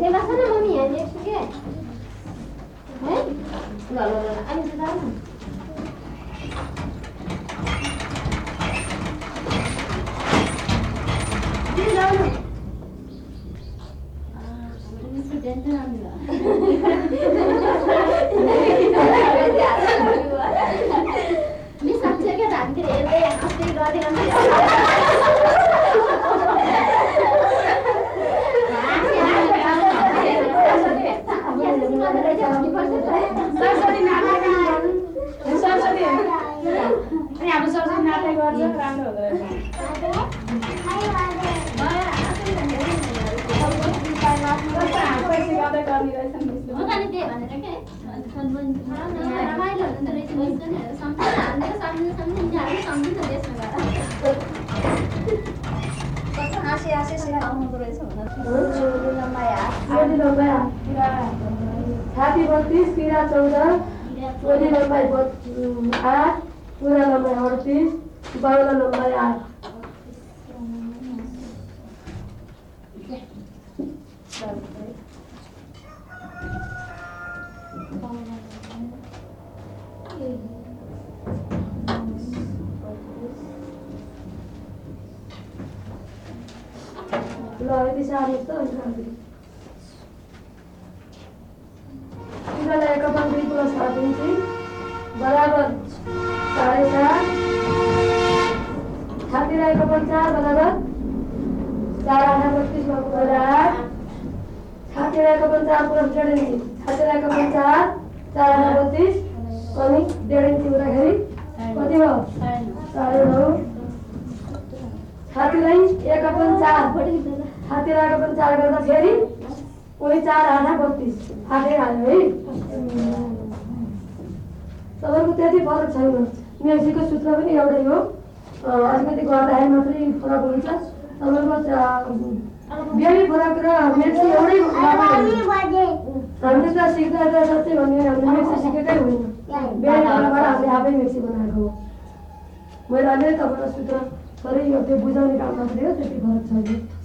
केला छ न मम्मी यहाँ लेख्छु के है ल ल ल अनि त जाऊ न के जाऊ न मिस टेन्सन आउँदैन मिस साच्चै के धानतिर हेर्दै हाँस्दै गर्दै छाती 32 पीरा 14 ओली लम्बाइ 8 पुरा लम्बाइ 38 बाहुला लम्बाइ 8 ल यति साह्रो त तिमीलाई 1/2 प्लस 7 इन्ची बराबर 4.5 छातीलाई 1/4 बराबर 4 आना 32 मा पुरा 8 छातीलाई 1/4 प्लस 1.5 इन्ची छातीलाई 1/4 4 आना 32 अनि 1.5 इन्ची हुँदाखेरि कति भयो 9.5 छातीलाई 1/4 छातीलाई 1/4 गर्दा फेरि उनी 4 आना 32 आठै हाल्यो है तपाईँको त्यति फरक छैन मेक्सीको सूत्र पनि एउटै हो अलिकति गर्दाखेरि मात्रै फरक हुन्छ तपाईँको बेबी फरक र मेक्सी एउटै हामीले त सिक्दा साँच्चै भन्यो हामीले मेक्सी सिकेकै होइन बेबी फरकबाट हामीले आफै मेक्सी बनाएको हो मैले अहिले तपाईँलाई सूत्र थोरै यो त्यो बुझाउने काम मात्रै हो त्यति फरक छैन